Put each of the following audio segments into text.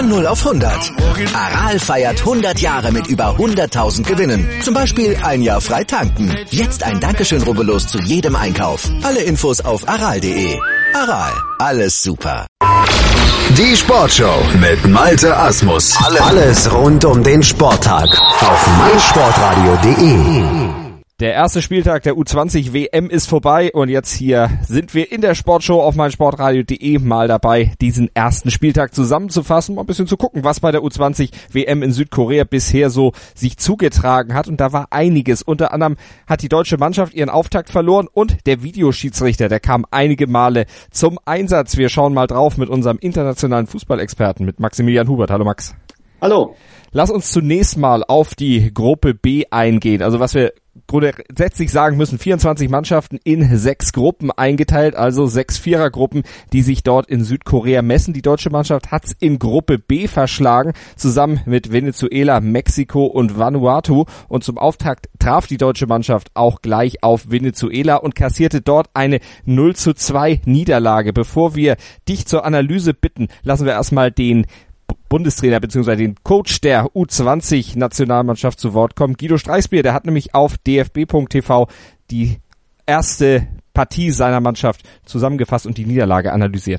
Von 0 auf 100. Aral feiert 100 Jahre mit über 100.000 Gewinnen. Zum Beispiel ein Jahr frei tanken. Jetzt ein Dankeschön, rubbellos zu jedem Einkauf. Alle Infos auf aral.de. Aral, alles super. Die Sportshow mit Malte Asmus. Alles rund um den Sporttag auf meinsportradio.de. Der erste Spieltag der U20 WM ist vorbei und jetzt hier sind wir in der Sportshow auf meinsportradio.de mal dabei, diesen ersten Spieltag zusammenzufassen, mal ein bisschen zu gucken, was bei der U20 WM in Südkorea bisher so sich zugetragen hat. Und da war einiges. Unter anderem hat die deutsche Mannschaft ihren Auftakt verloren und der Videoschiedsrichter, der kam einige Male zum Einsatz. Wir schauen mal drauf mit unserem internationalen Fußballexperten, mit Maximilian Hubert. Hallo Max. Hallo. Lass uns zunächst mal auf die Gruppe B eingehen. Also was wir grundsätzlich sagen müssen, 24 Mannschaften in 6 Gruppen eingeteilt, also 6 Vierergruppen, die sich dort in Südkorea messen. Die deutsche Mannschaft hat's in Gruppe B verschlagen, zusammen mit Venezuela, Mexiko und Vanuatu. Und zum Auftakt traf die deutsche Mannschaft auch gleich auf Venezuela und kassierte dort eine 0:2 Niederlage. Bevor wir dich zur Analyse bitten, lassen wir erstmal den Bundestrainer bzw. den Coach der U20-Nationalmannschaft zu Wort kommen. Guido Streichsbier, der hat nämlich auf dfb.tv die erste Partie seiner Mannschaft zusammengefasst und die Niederlage analysiert.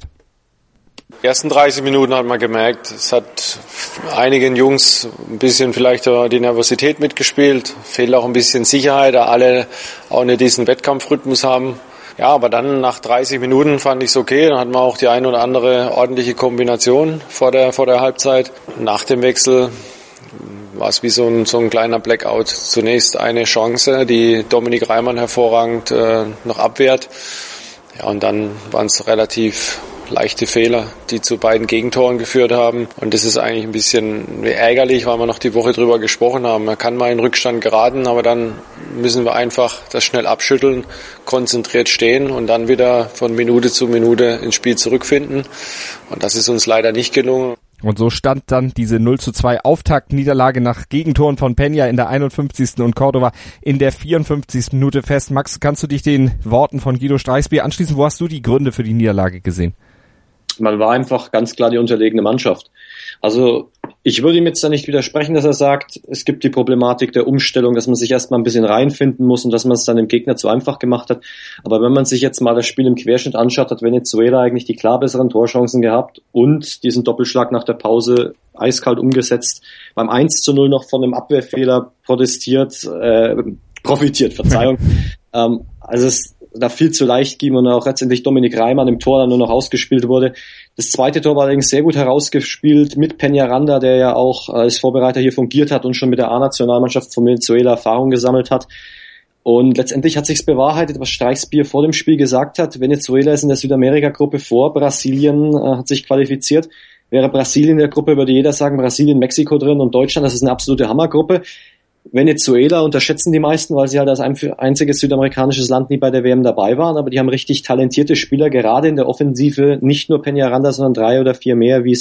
Die ersten 30 Minuten hat man gemerkt, es hat einigen Jungs ein bisschen vielleicht die Nervosität mitgespielt, fehlt auch ein bisschen Sicherheit, da alle auch nicht diesen Wettkampfrhythmus haben. Ja, aber dann nach 30 Minuten fand ich es okay. Dann hatten wir auch die ein oder andere ordentliche Kombination vor der Halbzeit. Nach dem Wechsel war es wie so ein kleiner Blackout. Zunächst eine Chance, die Dominik Reimann hervorragend noch abwehrt. Ja, und dann waren es relativ leichte Fehler, die zu beiden Gegentoren geführt haben. Und das ist eigentlich ein bisschen ärgerlich, weil wir noch die Woche drüber gesprochen haben. Man kann mal in Rückstand geraten, aber dann müssen wir einfach das schnell abschütteln, konzentriert stehen und dann wieder von Minute zu Minute ins Spiel zurückfinden. Und das ist uns leider nicht gelungen. Und so stand dann diese 0:2 Auftaktniederlage nach Gegentoren von Peña in der 51. und Cordova in der 54. Minute fest. Max, kannst du dich den Worten von Guido Streichsbier anschließen? Wo hast du die Gründe für die Niederlage gesehen? Man war einfach ganz klar die unterlegene Mannschaft. Also ich würde ihm jetzt da nicht widersprechen, dass er sagt, es gibt die Problematik der Umstellung, dass man sich erstmal ein bisschen reinfinden muss und dass man es dann dem Gegner zu einfach gemacht hat. Aber wenn man sich jetzt mal das Spiel im Querschnitt anschaut, hat Venezuela eigentlich die klar besseren Torchancen gehabt und diesen Doppelschlag nach der Pause eiskalt umgesetzt. Beim 1:0 noch von einem Abwehrfehler profitiert. Also es da viel zu leicht ging und auch letztendlich Dominik Reimann im Tor dann nur noch ausgespielt wurde. Das zweite Tor war allerdings sehr gut herausgespielt mit Peñaranda, der ja auch als Vorbereiter hier fungiert hat und schon mit der A-Nationalmannschaft von Venezuela Erfahrung gesammelt hat. Und letztendlich hat sich's bewahrheitet, was Streichsbier vor dem Spiel gesagt hat. Venezuela ist in der Südamerika-Gruppe vor, Brasilien hat sich qualifiziert. Wäre Brasilien in der Gruppe, würde jeder sagen, Brasilien, Mexiko drin und Deutschland, das ist eine absolute Hammergruppe. Venezuela unterschätzen die meisten, weil sie halt als einziges südamerikanisches Land nie bei der WM dabei waren, aber die haben richtig talentierte Spieler, gerade in der Offensive, nicht nur Peñaranda, sondern 3 oder 4 mehr, wie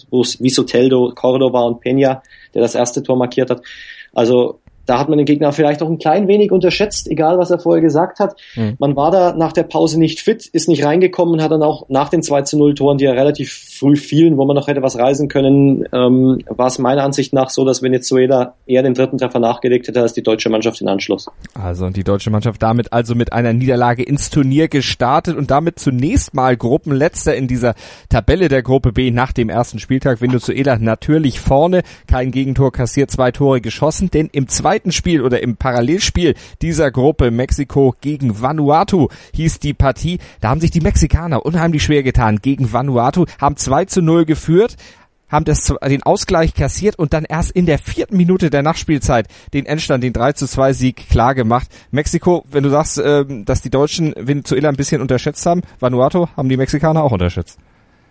Soteldo, Cordova und Peña, der das erste Tor markiert hat. Also da hat man den Gegner vielleicht auch ein klein wenig unterschätzt, egal was er vorher gesagt hat. Man war da nach der Pause nicht fit, ist nicht reingekommen und hat dann auch nach den 2:0 Toren, die ja relativ früh fielen, wo man noch hätte was reisen können, war es meiner Ansicht nach so, dass Venezuela eher den dritten Treffer nachgelegt hätte als die deutsche Mannschaft in Anschluss. Also und die deutsche Mannschaft damit also mit einer Niederlage ins Turnier gestartet und damit zunächst mal Gruppenletzter in dieser Tabelle der Gruppe B nach dem ersten Spieltag. Venezuela natürlich vorne, kein Gegentor kassiert, 2 Tore geschossen, denn im zweiten Spiel oder im Parallelspiel dieser Gruppe Mexiko gegen Vanuatu hieß die Partie. Da haben sich die Mexikaner unheimlich schwer getan gegen Vanuatu, haben 2:0 geführt, haben den Ausgleich kassiert und dann erst in der 4. Minute der Nachspielzeit den Endstand, den 3:2 Sieg klar gemacht. Mexiko, wenn du sagst, dass die Deutschen Venezuela ein bisschen unterschätzt haben, Vanuatu haben die Mexikaner auch unterschätzt.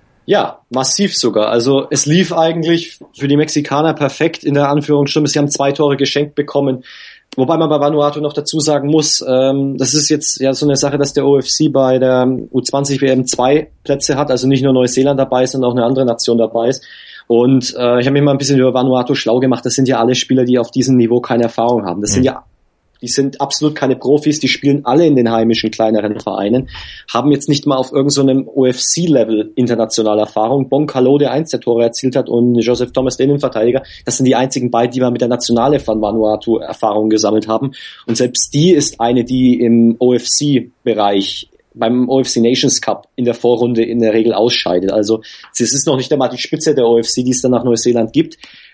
Ja, massiv sogar. Also es lief eigentlich für die Mexikaner perfekt in der Anführungsstriche. Sie haben 2 Tore geschenkt bekommen. Wobei man bei Vanuatu noch dazu sagen muss, das ist jetzt ja so eine Sache, dass der OFC bei der U20 WM 2 Plätze hat, also nicht nur Neuseeland dabei ist, sondern auch eine andere Nation dabei ist. Und ich habe mich mal ein bisschen über Vanuatu schlau gemacht. Das sind ja alle Spieler, die auf diesem Niveau keine Erfahrung haben. Das sind ja die sind absolut keine Profis, die spielen alle in den heimischen kleineren Vereinen, haben jetzt nicht mal auf irgendeinem OFC-Level internationale Erfahrung. Bon Calot, der 1 der Tore erzielt hat, und Joseph Thomas, der Innenverteidiger, das sind die einzigen beiden, die wir mit der Nationale von Vanuatu Erfahrung gesammelt haben. Und selbst die ist eine, die im OFC-Bereich beim OFC Nations Cup in der Vorrunde in der Regel ausscheidet. Also es ist noch nicht einmal die Spitze der OFC, die es dann nach Neuseeland gibt.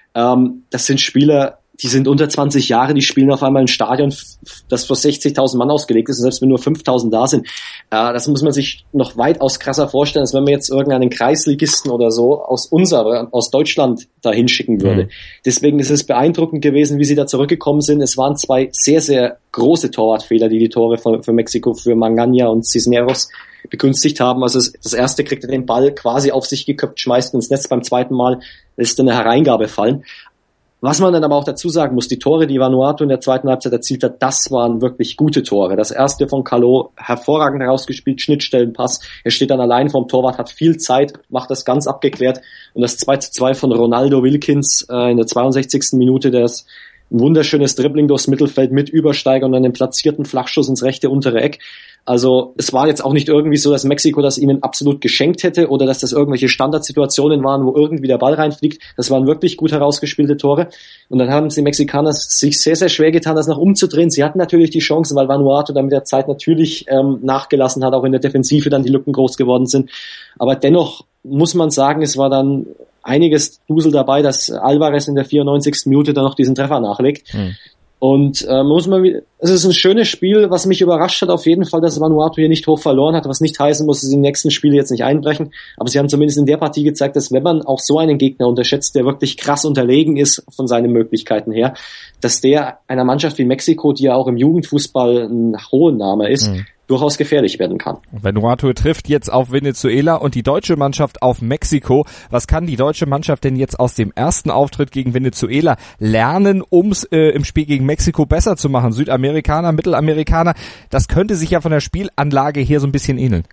Das sind Spieler, die sind unter 20 Jahre, die spielen auf einmal ein Stadion, das vor 60.000 Mann ausgelegt ist, und selbst wenn nur 5.000 da sind, das muss man sich noch weitaus krasser vorstellen, als wenn man jetzt irgendeinen Kreisligisten oder so aus Deutschland da hinschicken würde. Deswegen ist es beeindruckend gewesen, wie sie da zurückgekommen sind. Es waren 2 sehr, sehr große Torwartfehler, die Tore für Mexiko, für Magana und Cisneros begünstigt haben. Also das erste kriegt er den Ball quasi auf sich geköpft, schmeißt ins Netz, beim zweiten Mal lässt eine Hereingabe fallen. Was man dann aber auch dazu sagen muss, die Tore, die Vanuatu in der zweiten Halbzeit erzielt hat, das waren wirklich gute Tore. Das erste von Calot, hervorragend herausgespielt, Schnittstellenpass. Er steht dann allein vom Torwart, hat viel Zeit, macht das ganz abgeklärt. Und das 2:2 von Ronaldo Wilkins in der 62. Minute, der ist ein wunderschönes Dribbling durchs Mittelfeld mit Übersteiger und einen platzierten Flachschuss ins rechte untere Eck. Also es war jetzt auch nicht irgendwie so, dass Mexiko das ihnen absolut geschenkt hätte oder dass das irgendwelche Standardsituationen waren, wo irgendwie der Ball reinfliegt. Das waren wirklich gut herausgespielte Tore. Und dann haben die Mexikaner sich sehr, sehr schwer getan, das noch umzudrehen. Sie hatten natürlich die Chancen, weil Vanuatu dann mit der Zeit natürlich nachgelassen hat, auch in der Defensive dann die Lücken groß geworden sind. Aber dennoch muss man sagen, es war dann einiges Dusel dabei, dass Alvarez in der 94. Minute dann noch diesen Treffer nachlegt. Und es ist ein schönes Spiel. Was mich überrascht hat auf jeden Fall, dass Vanuatu hier nicht hoch verloren hat, was nicht heißen muss, dass sie die nächsten Spiele jetzt nicht einbrechen. Aber sie haben zumindest in der Partie gezeigt, dass wenn man auch so einen Gegner unterschätzt, der wirklich krass unterlegen ist von seinen Möglichkeiten her, dass der einer Mannschaft wie Mexiko, die ja auch im Jugendfußball ein hoher Name ist, durchaus gefährlich werden kann. Vanuatu trifft jetzt auf Venezuela und die deutsche Mannschaft auf Mexiko. Was kann die deutsche Mannschaft denn jetzt aus dem ersten Auftritt gegen Venezuela lernen, um es im Spiel gegen Mexiko besser zu machen? Südamerikaner, Mittelamerikaner, das könnte sich ja von der Spielanlage her so ein bisschen ähneln.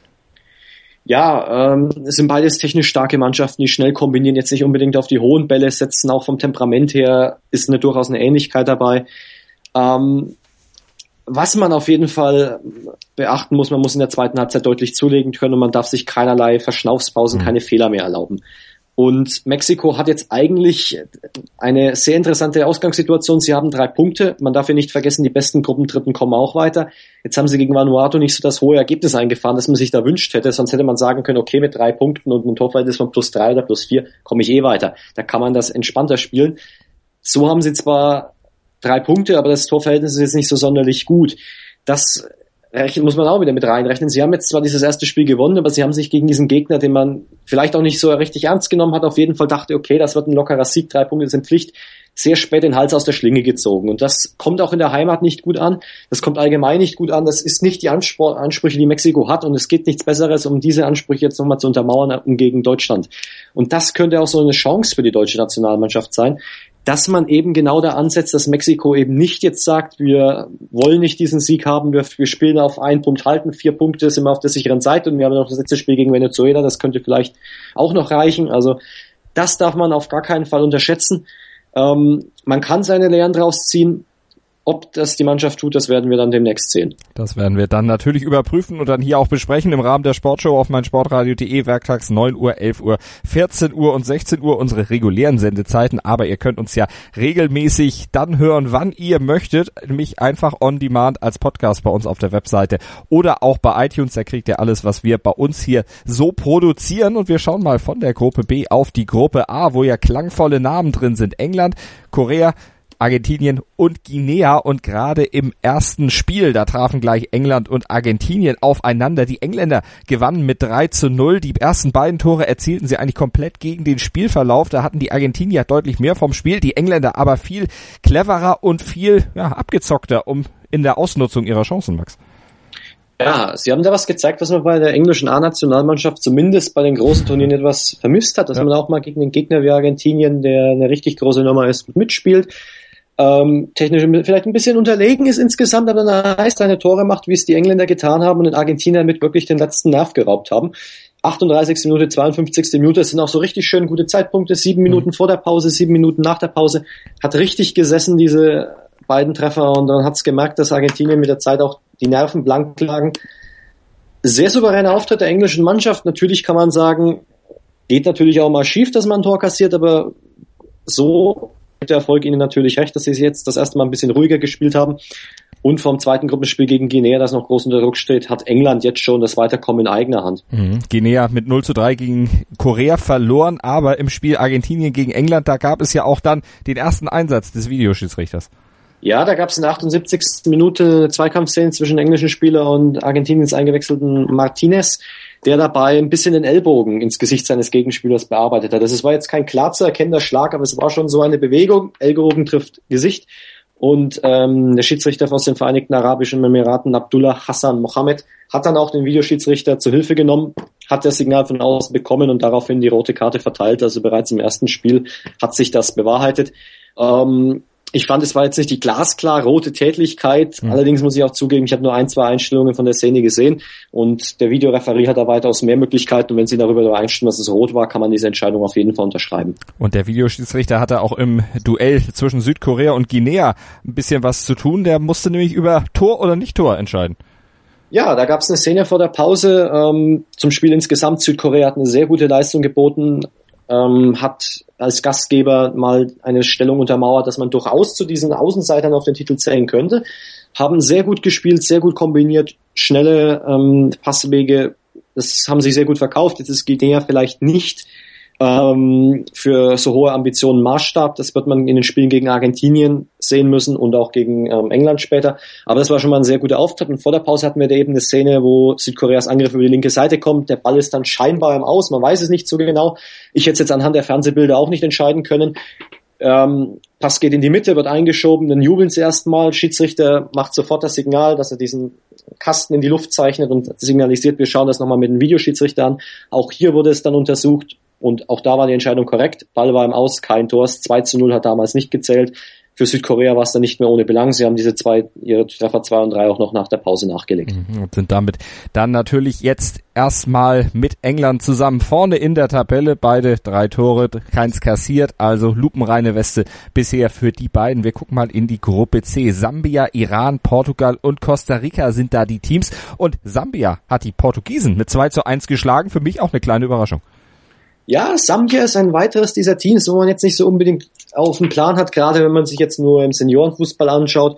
Ja, es sind beides technisch starke Mannschaften, die schnell kombinieren, jetzt nicht unbedingt auf die hohen Bälle setzen, auch vom Temperament her ist durchaus eine Ähnlichkeit dabei. Was man auf jeden Fall beachten muss, man muss in der zweiten Halbzeit deutlich zulegen können und man darf sich keinerlei Verschnaufspausen, keine Fehler mehr erlauben. Und Mexiko hat jetzt eigentlich eine sehr interessante Ausgangssituation. Sie haben 3 Punkte. Man darf ja nicht vergessen, die besten Gruppendritten kommen auch weiter. Jetzt haben sie gegen Vanuatu nicht so das hohe Ergebnis eingefahren, das man sich da wünscht hätte. Sonst hätte man sagen können, okay, mit 3 Punkten und einem Torverhältnis von +3 oder +4 komme ich weiter. Da kann man das entspannter spielen. So haben sie zwar 3 Punkte, aber das Torverhältnis ist jetzt nicht so sonderlich gut. Das muss man auch wieder mit reinrechnen. Sie haben jetzt zwar dieses erste Spiel gewonnen, aber sie haben sich gegen diesen Gegner, den man vielleicht auch nicht so richtig ernst genommen hat, auf jeden Fall dachte, okay, das wird ein lockerer Sieg, 3 Punkte sind Pflicht, sehr spät den Hals aus der Schlinge gezogen. Und das kommt auch in der Heimat nicht gut an. Das kommt allgemein nicht gut an. Das ist nicht die Ansprüche, die Mexiko hat. Und es geht nichts Besseres, um diese Ansprüche jetzt nochmal zu untermauern gegen Deutschland. Und das könnte auch so eine Chance für die deutsche Nationalmannschaft sein, dass man eben genau da ansetzt, dass Mexiko eben nicht jetzt sagt, wir wollen nicht diesen Sieg haben, wir spielen auf 1 Punkt halten, 4 Punkte sind wir auf der sicheren Seite und wir haben noch das letzte Spiel gegen Venezuela, das könnte vielleicht auch noch reichen. Also das darf man auf gar keinen Fall unterschätzen. Man kann seine Lehren draus ziehen. Ob das die Mannschaft tut, das werden wir dann demnächst sehen. Das werden wir dann natürlich überprüfen und dann hier auch besprechen im Rahmen der Sportshow auf meinsportradio.de, werktags 9 Uhr, 11 Uhr, 14 Uhr und 16 Uhr unsere regulären Sendezeiten. Aber ihr könnt uns ja regelmäßig dann hören, wann ihr möchtet, nämlich einfach on demand als Podcast bei uns auf der Webseite oder auch bei iTunes. Da kriegt ihr alles, was wir bei uns hier so produzieren. Und wir schauen mal von der Gruppe B auf die Gruppe A, wo ja klangvolle Namen drin sind. England, Korea, Argentinien und Guinea und gerade im ersten Spiel, da trafen gleich England und Argentinien aufeinander. Die Engländer gewannen mit 3:0. Die ersten beiden Tore erzielten sie eigentlich komplett gegen den Spielverlauf. Da hatten die Argentinier deutlich mehr vom Spiel, die Engländer aber viel cleverer und viel abgezockter in der Ausnutzung ihrer Chancen, Max. Ja, sie haben da was gezeigt, was man bei der englischen A-Nationalmannschaft zumindest bei den großen Turnieren etwas vermisst hat, dass man auch mal gegen den Gegner wie Argentinien, der eine richtig große Nummer ist, mitspielt. Technisch vielleicht ein bisschen unterlegen ist insgesamt, aber dann heißt seine Tore macht, wie es die Engländer getan haben und den Argentinier mit wirklich den letzten Nerv geraubt haben. 38. Minute, 52. Minute, das sind auch so richtig schön gute Zeitpunkte, 7 Minuten vor der Pause, 7 Minuten nach der Pause, hat richtig gesessen, diese beiden Treffer, und dann hat's gemerkt, dass Argentinien mit der Zeit auch die Nerven blank lagen. Sehr souveräner Auftritt der englischen Mannschaft. Natürlich kann man sagen, geht natürlich auch mal schief, dass man ein Tor kassiert, aber so gibt der Erfolg ihnen natürlich recht, dass sie jetzt das erste Mal ein bisschen ruhiger gespielt haben. Und vom zweiten Gruppenspiel gegen Guinea, das noch groß unter Druck steht, hat England jetzt schon das Weiterkommen in eigener Hand. Guinea mit 0:3 gegen Korea verloren, aber im Spiel Argentinien gegen England, da gab es ja auch dann den ersten Einsatz des Videoschiedsrichters. Ja, da gab es in der 78. Minute eine Zweikampfszene zwischen englischen Spieler und Argentiniens eingewechselten Martinez, der dabei ein bisschen den Ellbogen ins Gesicht seines Gegenspielers bearbeitet hat. Das war jetzt kein klar zu erkennender Schlag, aber es war schon so eine Bewegung. Ellbogen trifft Gesicht. Und der Schiedsrichter aus den Vereinigten Arabischen Emiraten, Abdullah Hassan Mohammed, hat dann auch den Videoschiedsrichter zur Hilfe genommen, hat das Signal von außen bekommen und daraufhin die rote Karte verteilt. Also bereits im ersten Spiel hat sich das bewahrheitet. Ich fand, es war jetzt nicht die glasklar rote Tätlichkeit. Allerdings muss ich auch zugeben, ich habe nur 1-2 Einstellungen von der Szene gesehen und der Videoreferie hat da weitaus mehr Möglichkeiten, und wenn sie darüber übereinstimmen, dass es rot war, kann man diese Entscheidung auf jeden Fall unterschreiben. Und der Videoschiedsrichter hatte auch im Duell zwischen Südkorea und Guinea ein bisschen was zu tun. Der musste nämlich über Tor oder Nicht-Tor entscheiden. Ja, da gab es eine Szene vor der Pause zum Spiel insgesamt. Südkorea hat eine sehr gute Leistung geboten, hat als Gastgeber mal eine Stellung untermauert, dass man durchaus zu diesen Außenseitern auf den Titel zählen könnte. Haben sehr gut gespielt, sehr gut kombiniert, schnelle Passwege, das haben sie sehr gut verkauft. Jetzt ist Guinea vielleicht nicht für so hohe Ambitionen Maßstab. Das wird man in den Spielen gegen Argentinien sehen müssen und auch gegen England später. Aber das war schon mal ein sehr guter Auftritt. Und vor der Pause hatten wir da eben eine Szene, wo Südkoreas Angriff über die linke Seite kommt. Der Ball ist dann scheinbar im Aus. Man weiß es nicht so genau. Ich hätte es jetzt anhand der Fernsehbilder auch nicht entscheiden können. Pass geht in die Mitte, wird eingeschoben, dann jubeln sie erstmal. Schiedsrichter macht sofort das Signal, dass er diesen Kasten in die Luft zeichnet und signalisiert, wir schauen das nochmal mit dem Videoschiedsrichter an. Auch hier wurde es dann untersucht. Und auch da war die Entscheidung korrekt. Ball war im Aus, kein Tor. 2:0 hat damals nicht gezählt. Für Südkorea war es dann nicht mehr ohne Belang. Sie haben ihre Treffer 2 und 3 auch noch nach der Pause nachgelegt. Und sind damit dann natürlich jetzt erstmal mit England zusammen vorne in der Tabelle. Beide 3 Tore, keins kassiert. Also lupenreine Weste bisher für die beiden. Wir gucken mal in die Gruppe C. Sambia, Iran, Portugal und Costa Rica sind da die Teams. Und Sambia hat die Portugiesen mit 2:1 geschlagen. Für mich auch eine kleine Überraschung. Ja, Sambia ist ein weiteres dieser Teams, wo man jetzt nicht so unbedingt auf dem Plan hat, gerade wenn man sich jetzt nur im Seniorenfußball anschaut.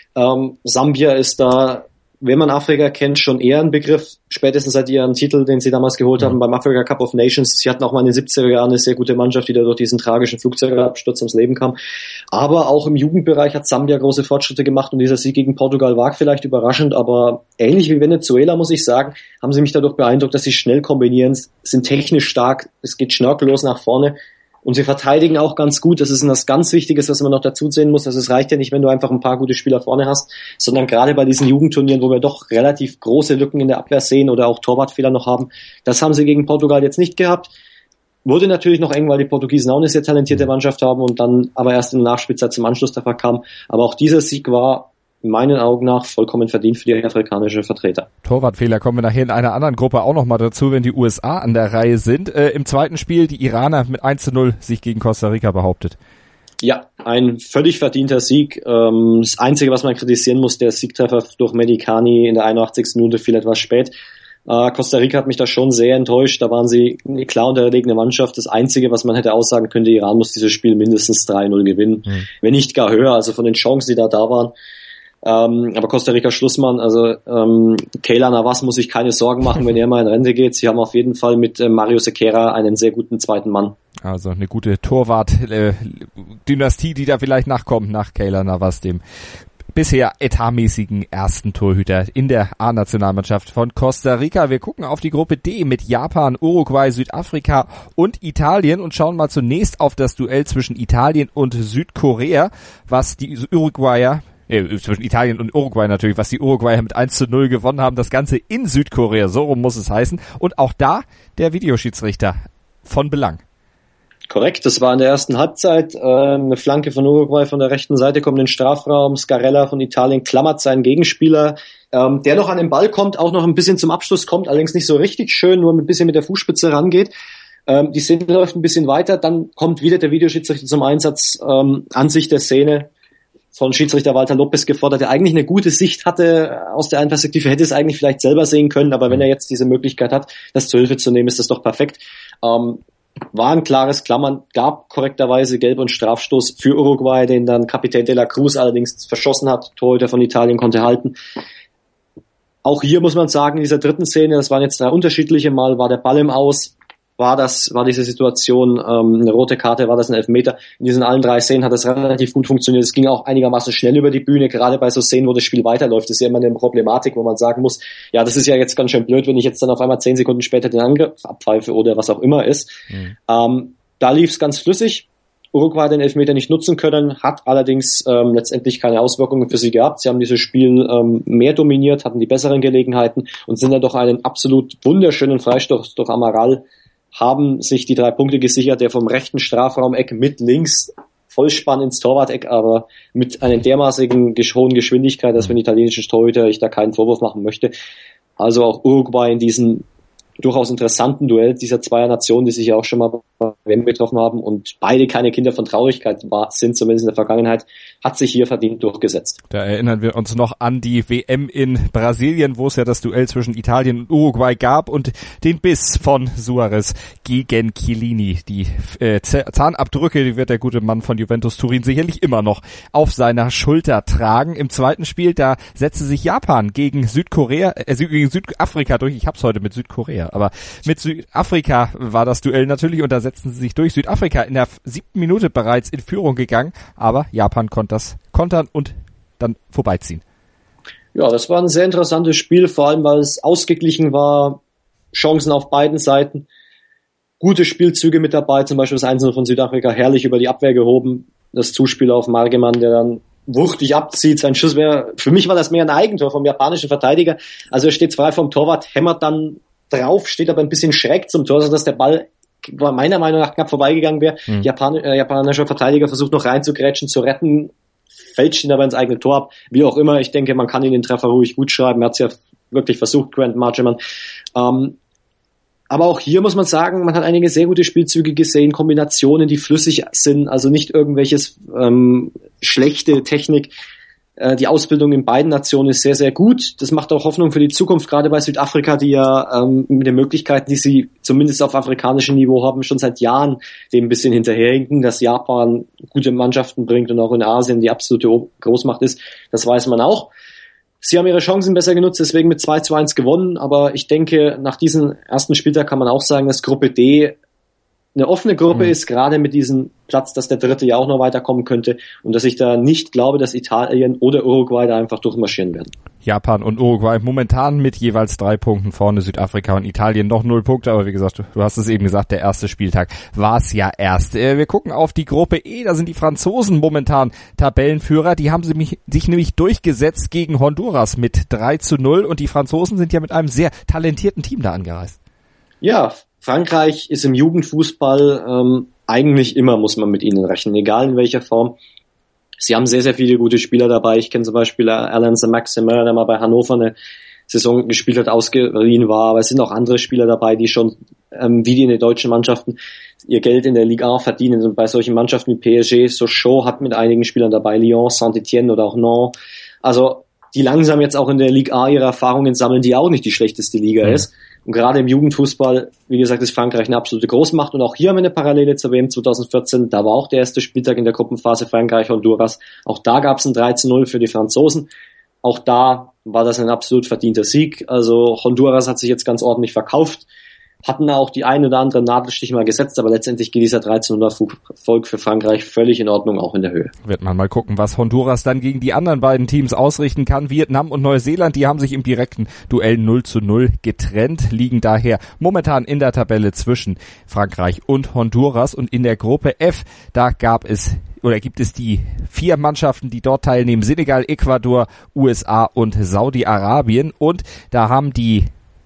Sambia ist da, wenn man Afrika kennt, schon eher ein Begriff, spätestens seit ihrem Titel, den sie damals geholt haben beim Africa Cup of Nations. Sie hatten auch mal in den 70er Jahren eine sehr gute Mannschaft, die da durch diesen tragischen Flugzeugabsturz ums Leben kam. Aber auch im Jugendbereich hat Sambia große Fortschritte gemacht und dieser Sieg gegen Portugal war vielleicht überraschend, aber ähnlich wie Venezuela, muss ich sagen, haben sie mich dadurch beeindruckt, dass sie schnell kombinieren, sind technisch stark, es geht schnörkellos nach vorne. Und sie verteidigen auch ganz gut. Das ist was ganz Wichtiges, was man noch dazu sehen muss. Also es reicht ja nicht, wenn du einfach ein paar gute Spieler vorne hast, sondern gerade bei diesen Jugendturnieren, wo wir doch relativ große Lücken in der Abwehr sehen oder auch Torwartfehler noch haben, das haben sie gegen Portugal jetzt nicht gehabt. Wurde natürlich noch eng, weil die Portugiesen auch eine sehr talentierte Mannschaft haben und dann aber erst in der Nachspielzeit zum Anschlusstreffer kam. Aber auch dieser Sieg war in meinen Augen nach vollkommen verdient für die afrikanischen Vertreter. Torwartfehler kommen wir nachher in einer anderen Gruppe auch nochmal dazu, wenn die USA an der Reihe sind. Im zweiten Spiel die Iraner mit 1:0 sich gegen Costa Rica behauptet. Ja, ein völlig verdienter Sieg. Das Einzige, was man kritisieren muss, der Siegtreffer durch Medicani in der 81. Minute fiel etwas spät. Costa Rica hat mich da schon sehr enttäuscht. Da waren sie eine klar unterlegene Mannschaft. Das Einzige, was man hätte aussagen können, der Iran muss dieses Spiel mindestens 3:0 gewinnen. Wenn nicht gar höher, also von den Chancen, die da waren. Aber Costa Rica Schlussmann, also Keylor Navas muss sich keine Sorgen machen, wenn er mal in Rente geht. Sie haben auf jeden Fall mit Mario Sequeira einen sehr guten zweiten Mann. Also eine gute Torwart-Dynastie, die da vielleicht nachkommt nach Keylor Navas, dem bisher etatmäßigen ersten Torhüter in der A-Nationalmannschaft von Costa Rica. Wir gucken auf die Gruppe D mit Japan, Uruguay, Südafrika und Italien und schauen mal zunächst auf das Duell zwischen Italien und Südkorea, was die Uruguayer zwischen Italien und Uruguay natürlich, was die Uruguayer mit 1:0 gewonnen haben, das Ganze in Südkorea, so rum muss es heißen. Und auch da der Videoschiedsrichter von Belang. Korrekt, das war in der ersten Halbzeit eine Flanke von Uruguay von der rechten Seite, kommt in den Strafraum, Scarella von Italien klammert seinen Gegenspieler, der noch an den Ball kommt, auch noch ein bisschen zum Abschluss kommt, allerdings nicht so richtig schön, nur ein bisschen mit der Fußspitze rangeht. Die Szene läuft ein bisschen weiter, dann kommt wieder der Videoschiedsrichter zum Einsatz, Ansicht der Szene, von Schiedsrichter Walter Lopez gefordert, der eigentlich eine gute Sicht hatte aus der einen Perspektive, hätte es eigentlich vielleicht selber sehen können, aber wenn er jetzt diese Möglichkeit hat, das zur Hilfe zu nehmen, ist das doch perfekt. War ein klares Klammern, gab korrekterweise Gelb- und Strafstoß für Uruguay, den dann Kapitän de la Cruz allerdings verschossen hat. Torhüter von Italien konnte halten. Auch hier muss man sagen, in dieser dritten Szene, das waren jetzt 3 unterschiedliche Mal, war der Ball im Aus, war diese Situation eine rote Karte, war das ein Elfmeter. In diesen allen 3 Szenen hat das relativ gut funktioniert. Es ging auch einigermaßen schnell über die Bühne, gerade bei so Szenen, wo das Spiel weiterläuft. Das ist ja immer eine Problematik, wo man sagen muss, ja, das ist ja jetzt ganz schön blöd, wenn ich jetzt dann auf einmal 10 Sekunden später den Angriff abpfeife oder was auch immer ist. Da lief es ganz flüssig. Uruguay den Elfmeter nicht nutzen können, hat allerdings letztendlich keine Auswirkungen für sie gehabt. Sie haben dieses Spiel mehr dominiert, hatten die besseren Gelegenheiten und sind dann doch einen absolut wunderschönen Freistoß durch Amaral, haben sich die 3 Punkte gesichert, der vom rechten Strafraumeck mit links Vollspann ins Torwart-Eck, aber mit einer dermaßigen hohen Geschwindigkeit, dass für den italienischen Torhüter ich da keinen Vorwurf machen möchte. Also auch Uruguay in diesen durchaus interessanten Duell dieser 2 Nationen, die sich ja auch schon mal bei WM getroffen haben und beide keine Kinder von Traurigkeit sind, zumindest in der Vergangenheit, hat sich hier verdient durchgesetzt. Da erinnern wir uns noch an die WM in Brasilien, wo es ja das Duell zwischen Italien und Uruguay gab und den Biss von Suarez gegen Chiellini. Die Zahnabdrücke, die wird der gute Mann von Juventus Turin sicherlich immer noch auf seiner Schulter tragen. Im zweiten Spiel, da setzte sich Japan gegen gegen Südafrika durch. Ich hab's heute mit Südkorea. Aber mit Südafrika war das Duell natürlich und da setzten sie sich durch. Südafrika in der 7. Minute bereits in Führung gegangen, aber Japan konnte das kontern und dann vorbeiziehen. Ja, das war ein sehr interessantes Spiel, vor allem weil es ausgeglichen war, Chancen auf beiden Seiten, gute Spielzüge mit dabei, zum Beispiel das 1-0 von Südafrika herrlich über die Abwehr gehoben, das Zuspiel auf Margemann, der dann wuchtig abzieht, sein Schuss für mich war das mehr ein Eigentor vom japanischen Verteidiger, also er steht frei vom Torwart, hämmert dann drauf, steht aber ein bisschen schräg zum Tor, sodass der Ball meiner Meinung nach knapp vorbeigegangen wäre. Japanischer Verteidiger versucht noch reinzugrätschen, zu retten, fälscht ihn aber ins eigene Tor ab. Wie auch immer, ich denke, man kann ihn den Treffer ruhig gut schreiben. Er hat es ja wirklich versucht, Grant Margemann. Aber auch hier muss man sagen, man hat einige sehr gute Spielzüge gesehen, Kombinationen, die flüssig sind, also nicht irgendwelches schlechte Technik. Die Ausbildung in beiden Nationen ist sehr, sehr gut. Das macht auch Hoffnung für die Zukunft, gerade bei Südafrika, die ja mit den Möglichkeiten, die sie zumindest auf afrikanischem Niveau haben, schon seit Jahren dem ein bisschen hinterherhinken, dass Japan gute Mannschaften bringt und auch in Asien die absolute Großmacht ist. Das weiß man auch. Sie haben ihre Chancen besser genutzt, deswegen mit 2-1 gewonnen. Aber ich denke, nach diesem ersten Spieltag kann man auch sagen, dass Gruppe D eine offene Gruppe ist, gerade mit diesem Platz, dass der dritte ja auch noch weiterkommen könnte und dass ich da nicht glaube, dass Italien oder Uruguay da einfach durchmarschieren werden. Japan und Uruguay momentan mit jeweils 3 Punkten vorne, Südafrika und Italien noch 0 Punkte, aber wie gesagt, du hast es eben gesagt, der erste Spieltag war es ja erst. Wir gucken auf die Gruppe E, da sind die Franzosen momentan Tabellenführer, die haben sich nämlich durchgesetzt gegen Honduras mit 3-0 und die Franzosen sind ja mit einem sehr talentierten Team da angereist. Ja, Frankreich ist im Jugendfußball eigentlich immer, muss man mit ihnen rechnen, egal in welcher Form. Sie haben sehr, sehr viele gute Spieler dabei. Ich kenne zum Beispiel Alain Saint-Maximin, der mal bei Hannover eine Saison gespielt hat, ausgeliehen war. Aber es sind auch andere Spieler dabei, die schon, wie die in den deutschen Mannschaften, ihr Geld in der Ligue 1 verdienen. Und bei solchen Mannschaften wie PSG, Sochaux hat mit einigen Spielern dabei, Lyon, Saint-Etienne oder auch Nantes. Also die langsam jetzt auch in der Ligue A ihre Erfahrungen sammeln, die auch nicht die schlechteste Liga ist. Und gerade im Jugendfußball, wie gesagt, ist Frankreich eine absolute Großmacht. Und auch hier haben wir eine Parallele zur WM 2014. Da war auch der erste Spieltag in der Gruppenphase Frankreich-Honduras. Auch da gab es ein 3-0 für die Franzosen. Auch da war das ein absolut verdienter Sieg. Also Honduras hat sich jetzt ganz ordentlich verkauft. Hatten auch die ein oder andere Nadelstich mal gesetzt, aber letztendlich geht dieser 13-0er-Erfolg für Frankreich völlig in Ordnung, auch in der Höhe. Wird man mal gucken, was Honduras dann gegen die anderen beiden Teams ausrichten kann. Vietnam und Neuseeland, die haben sich im direkten Duell 0-0 getrennt, liegen daher momentan in der Tabelle zwischen Frankreich und Honduras. Und in der Gruppe F, da gibt es die 4 Mannschaften, die dort teilnehmen. Senegal, Ecuador, USA und Saudi-Arabien. Und da haben die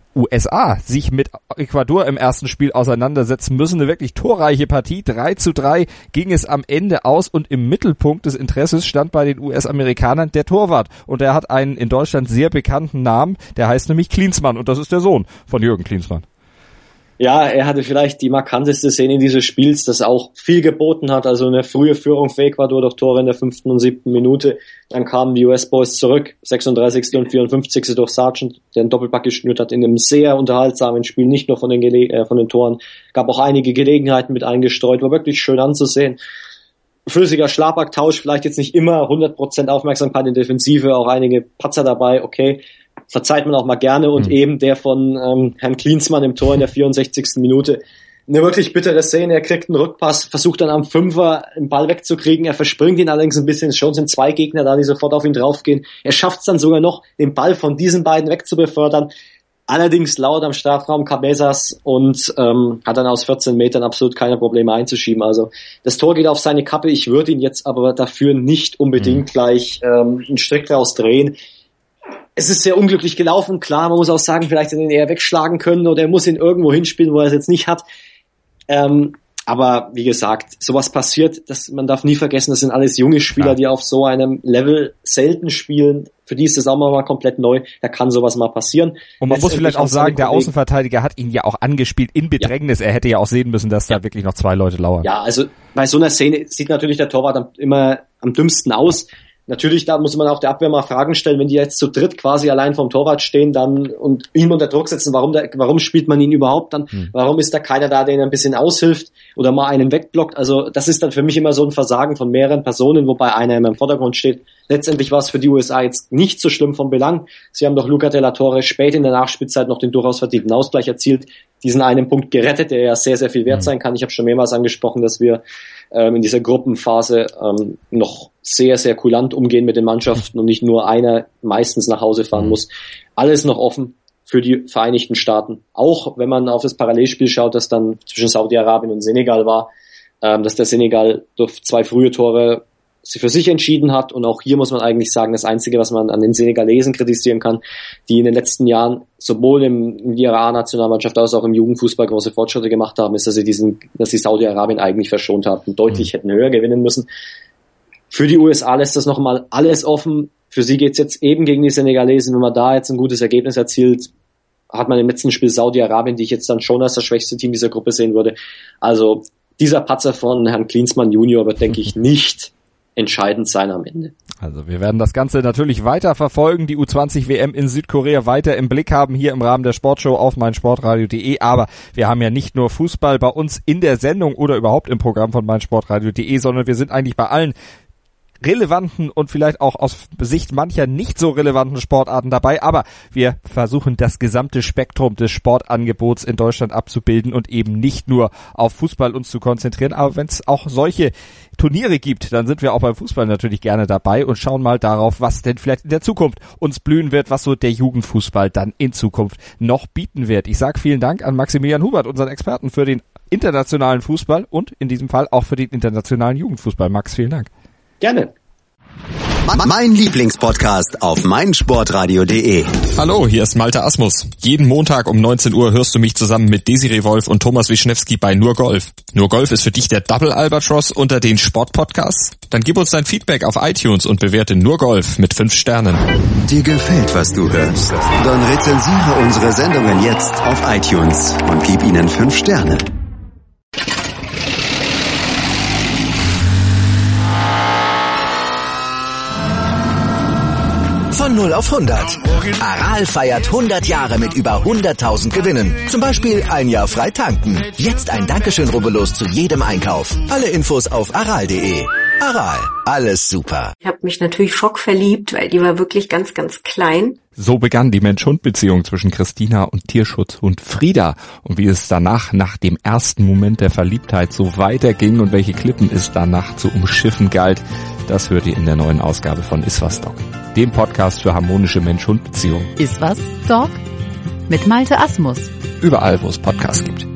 USA sich mit Ecuador im ersten Spiel auseinandersetzen müssen. Eine wirklich torreiche Partie. 3-3 ging es am Ende aus und im Mittelpunkt des Interesses stand bei den US-Amerikanern der Torwart. Und er hat einen in Deutschland sehr bekannten Namen, der heißt nämlich Klinsmann und das ist der Sohn von Jürgen Klinsmann. Ja, er hatte vielleicht die markanteste Szene dieses Spiels, das auch viel geboten hat. Also eine frühe Führung für Ecuador durch Tore in der 5. und 7. Minute. Dann kamen die US-Boys zurück, 36. und 54. durch Sargent, der einen Doppelpack geschnürt hat in einem sehr unterhaltsamen Spiel, nicht nur von den Toren. Gab auch einige Gelegenheiten mit eingestreut, war wirklich schön anzusehen. Flüssiger Schlagabtausch, vielleicht jetzt nicht immer 100% Aufmerksamkeit in Defensive, auch einige Patzer dabei, okay. Verzeiht man auch mal gerne und eben der von Herrn Klinsmann im Tor in der 64. Minute. Eine wirklich bittere Szene, er kriegt einen Rückpass, versucht dann am Fünfer den Ball wegzukriegen, er verspringt ihn allerdings ein bisschen, schon sind 2 Gegner da, die sofort auf ihn draufgehen. Er schafft es dann sogar noch, den Ball von diesen beiden wegzubefördern, allerdings laut am Strafraum Cabezas und hat dann aus 14 Metern absolut keine Probleme einzuschieben. Also das Tor geht auf seine Kappe, ich würde ihn jetzt aber dafür nicht unbedingt gleich einen Strick draus drehen. Es ist sehr unglücklich gelaufen, klar, man muss auch sagen, vielleicht hätte er ihn eher wegschlagen können oder er muss ihn irgendwo hinspielen, wo er es jetzt nicht hat. Aber wie gesagt, sowas passiert, man darf nie vergessen, das sind alles junge Spieler, die auf so einem Level selten spielen. Für die ist das auch mal komplett neu, da kann sowas mal passieren. Und man muss vielleicht auch sagen, der Außenverteidiger hat ihn ja auch angespielt in Bedrängnis. Ja. Er hätte ja auch sehen müssen, dass da wirklich noch 2 Leute lauern. Ja, also bei so einer Szene sieht natürlich der Torwart immer am dümmsten aus. Natürlich, da muss man auch der Abwehr mal Fragen stellen, wenn die jetzt zu dritt quasi allein vom Torwart stehen dann und ihn unter Druck setzen, warum spielt man ihn überhaupt dann? Warum ist da keiner da, der ihn ein bisschen aushilft oder mal einen wegblockt? Also das ist dann für mich immer so ein Versagen von mehreren Personen, wobei einer immer im Vordergrund steht. Letztendlich war es für die USA jetzt nicht so schlimm vom Belang. Sie haben doch Luca de la Torre spät in der Nachspielzeit noch den durchaus verdienten Ausgleich erzielt, diesen einen Punkt gerettet, der ja sehr, sehr viel wert sein kann. Ich habe schon mehrmals angesprochen, dass wir in dieser Gruppenphase noch sehr, sehr kulant umgehen mit den Mannschaften und nicht nur einer meistens nach Hause fahren muss. Alles noch offen für die Vereinigten Staaten. Auch wenn man auf das Parallelspiel schaut, das dann zwischen Saudi-Arabien und Senegal war, dass der Senegal durch 2 frühe Tore sie für sich entschieden hat. Und auch hier muss man eigentlich sagen, das Einzige, was man an den Senegalesen kritisieren kann, die in den letzten Jahren sowohl in der A-Nationalmannschaft als auch im Jugendfußball große Fortschritte gemacht haben, ist, dass sie Saudi-Arabien eigentlich verschont haben und deutlich hätten höher gewinnen müssen. Für die USA lässt das nochmal alles offen. Für sie geht's jetzt eben gegen die Senegalesen. Wenn man da jetzt ein gutes Ergebnis erzielt, hat man im letzten Spiel Saudi-Arabien, die ich jetzt dann schon als das schwächste Team dieser Gruppe sehen würde. Also dieser Patzer von Herrn Klinsmann Junior wird, denke ich, nicht entscheidend sein am Ende. Also wir werden das Ganze natürlich weiter verfolgen, die U20-WM in Südkorea weiter im Blick haben, hier im Rahmen der Sportshow auf meinsportradio.de, aber wir haben ja nicht nur Fußball bei uns in der Sendung oder überhaupt im Programm von meinsportradio.de, sondern wir sind eigentlich bei allen relevanten und vielleicht auch aus Sicht mancher nicht so relevanten Sportarten dabei, aber wir versuchen das gesamte Spektrum des Sportangebots in Deutschland abzubilden und eben nicht nur auf Fußball uns zu konzentrieren, aber wenn es auch solche Turniere gibt, dann sind wir auch beim Fußball natürlich gerne dabei und schauen mal darauf, was denn vielleicht in der Zukunft uns blühen wird, was so der Jugendfußball dann in Zukunft noch bieten wird. Ich sage vielen Dank an Maximilian Hubert, unseren Experten für den internationalen Fußball und in diesem Fall auch für den internationalen Jugendfußball. Max, vielen Dank. Gerne. Mein Lieblingspodcast auf meinsportradio.de. Hallo, hier ist Malte Asmus. Jeden Montag um 19 Uhr hörst du mich zusammen mit Desiree Wolf und Thomas Wischnewski bei Nur Golf. Nur Golf ist für dich der Double Albatross unter den Sportpodcasts? Dann gib uns dein Feedback auf iTunes und bewerte Nur Golf mit 5 Sternen. Dir gefällt, was du hörst? Dann rezensiere unsere Sendungen jetzt auf iTunes und gib ihnen 5 Sterne. Von 0 auf 100. Aral feiert 100 Jahre mit über 100.000 Gewinnen. Zum Beispiel ein Jahr frei tanken. Jetzt ein Dankeschön, rubbellos zu jedem Einkauf. Alle Infos auf aral.de. Aral, alles super. Ich habe mich natürlich schockverliebt, weil die war wirklich ganz, ganz klein. So begann die Mensch-Hund-Beziehung zwischen Christina und Tierschutzhund Frieda. Und wie es danach, nach dem ersten Moment der Verliebtheit, so weiterging und welche Klippen es danach zu umschiffen galt, das hört ihr in der neuen Ausgabe von Iswas Dog, dem Podcast für harmonische Mensch-Hund-Beziehungen. Iswas Dog? Mit Malte Asmus. Überall, wo es Podcasts gibt.